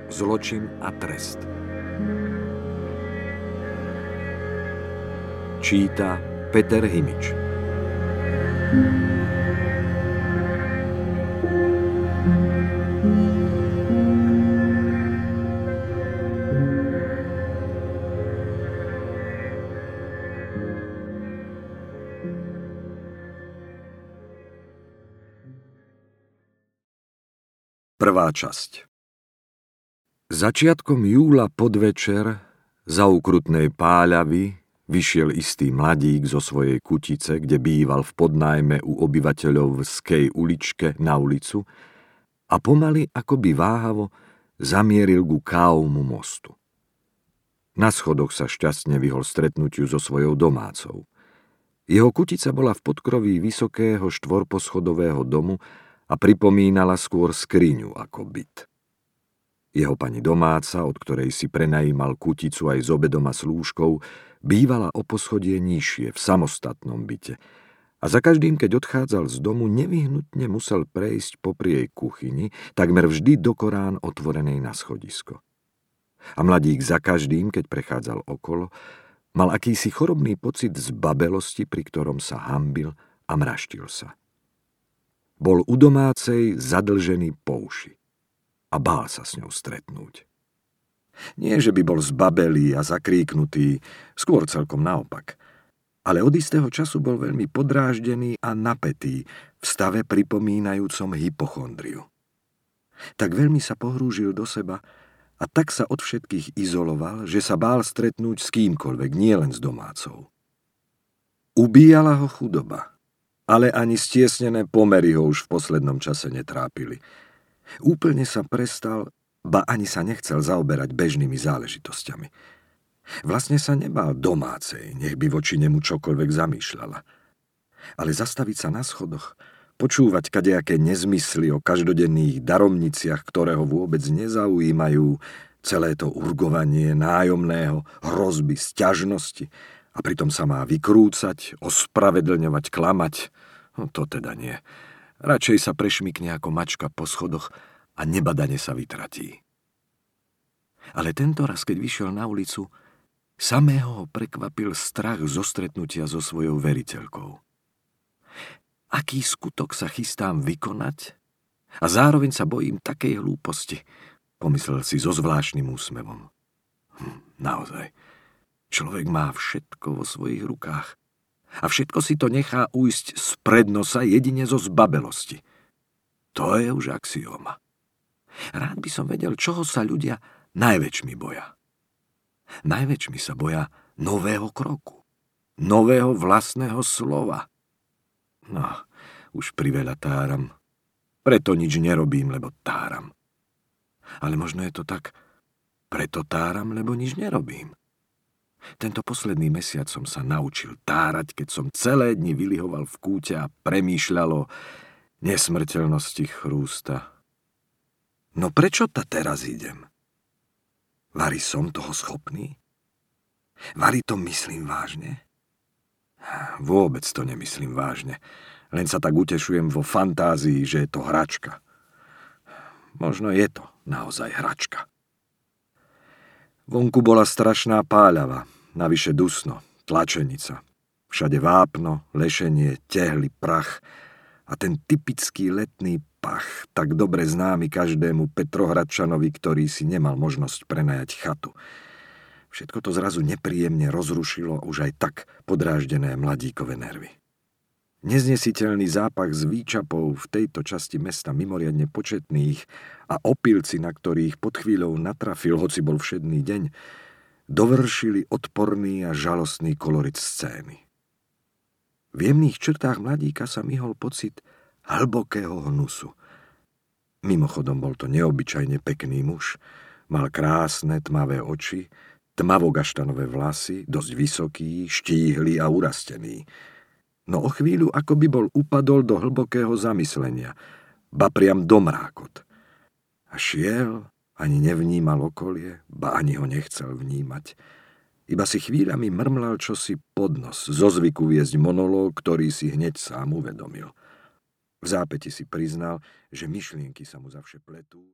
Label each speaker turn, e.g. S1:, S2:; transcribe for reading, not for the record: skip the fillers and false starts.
S1: Zločin a trest. Číta Peter Himič. Prvá časť. Začiatkom júla podvečer za ukrutnej páľavy vyšiel istý mladík zo svojej kutice, kde býval v podnájme u obyvateľov v skej uličke na ulicu a pomaly, akoby váhavo, zamieril ku Káovmu mostu. Na schodoch sa šťastne vyhol stretnutiu so svojou domácou. Jeho kutica bola v podkroví vysokého štvorposchodového domu a pripomínala skôr skriňu ako byt. Jeho pani domáca, od ktorej si prenajímal kuticu aj s obedom a slúžkou, bývala o poschodie nižšie v samostatnom byte a za každým, keď odchádzal z domu, nevyhnutne musel prejsť popri jej kuchyni, takmer vždy do Korán otvorenej na schodisko. A mladík za každým, keď prechádzal okolo, mal akýsi chorobný pocit zbabelosti, pri ktorom sa hanbil a mraštil sa. Bol u domácej zadlžený po uši a bál sa s ňou stretnúť. Nie, že by bol zbabelý a zakríknutý, skôr celkom naopak. Ale od istého času bol veľmi podráždený a napätý, v stave pripomínajúcom hypochondriu. Tak veľmi sa pohrúžil do seba a tak sa od všetkých izoloval, že sa bál stretnúť s kýmkoľvek, nielen s domácou. Ubíjala ho chudoba, ale ani stiesnené pomery ho už v poslednom čase netrápili. Úplne sa prestal, ba ani sa nechcel zaoberať bežnými záležitosťami. Vlastne sa nebál domácej, nech by voči nemu čokoľvek zamýšľala. Ale zastaviť sa na schodoch, počúvať kadejaké nezmysly o každodenných daromniciach, ktoré ho vôbec nezaujímajú, celé to urgovanie nájomného, hrozby, sťažnosti, a pritom sa má vykrúcať, ospravedlňovať, klamať, no to teda nie. Radšej sa prešmykne ako mačka po schodoch a nebadane sa vytratí. Ale tento raz, keď vyšiel na ulicu, samého ho prekvapil strach zo stretnutia so svojou veriteľkou. Aký skutok sa chystám vykonať? A zároveň sa bojím takej hlúposti, pomyslel si so zvláštnym úsmevom. Naozaj, človek má všetko vo svojich rukách. A všetko si to nechá ujsť spred nosa jedine zo zbabelosti. To je už axióma. Rád by som vedel, čoho sa ľudia najväčšmi boja. Najväčšmi sa boja nového kroku, nového vlastného slova. No, už priveľa táram. Preto nič nerobím, lebo táram. Ale možno je to tak, preto táram, lebo nič nerobím. Tento posledný mesiac som sa naučil tárať, keď som celé dni vylihoval v kúte a premýšľal o nesmrteľnosti chrústa. No prečo ta teraz idem? Vari som toho schopný? Vari to myslím vážne? Vôbec to nemyslím vážne. Len sa tak utešujem vo fantázii, že je to hračka. Možno je to naozaj hračka. Vonku bola strašná páľava, navyše dusno, tlačenica. Všade vápno, lešenie, tehly, prach a ten typický letný pach, tak dobre známy každému Petrohradčanovi, ktorý si nemal možnosť prenajať chatu. Všetko to zrazu nepríjemne rozrušilo už aj tak podráždené mladíkové nervy. Neznesiteľný zápach z výčapov v tejto časti mesta mimoriadne početných a opilci, na ktorých pod chvíľou natrafil, hoci bol všedný deň, dovršili odporný a žalostný kolorit scény. V jemných črtách mladíka sa myhol pocit hlbokého hnusu. Mimochodom bol to neobyčajne pekný muž, mal krásne tmavé oči, tmavo-gaštanové vlasy, dosť vysoký, štíhly a urastený. No o chvíľu ako by bol upadol do hlbokého zamyslenia, ba priam do mrákot. A šiel, ani nevnímal okolie, ba ani ho nechcel vnímať. Iba si chvíľami mrmlal čosi pod nos, zo zvyku viesť monológ, ktorý si hneď sám uvedomil. V zápäti si priznal, že myšlienky sa mu zavše pletú.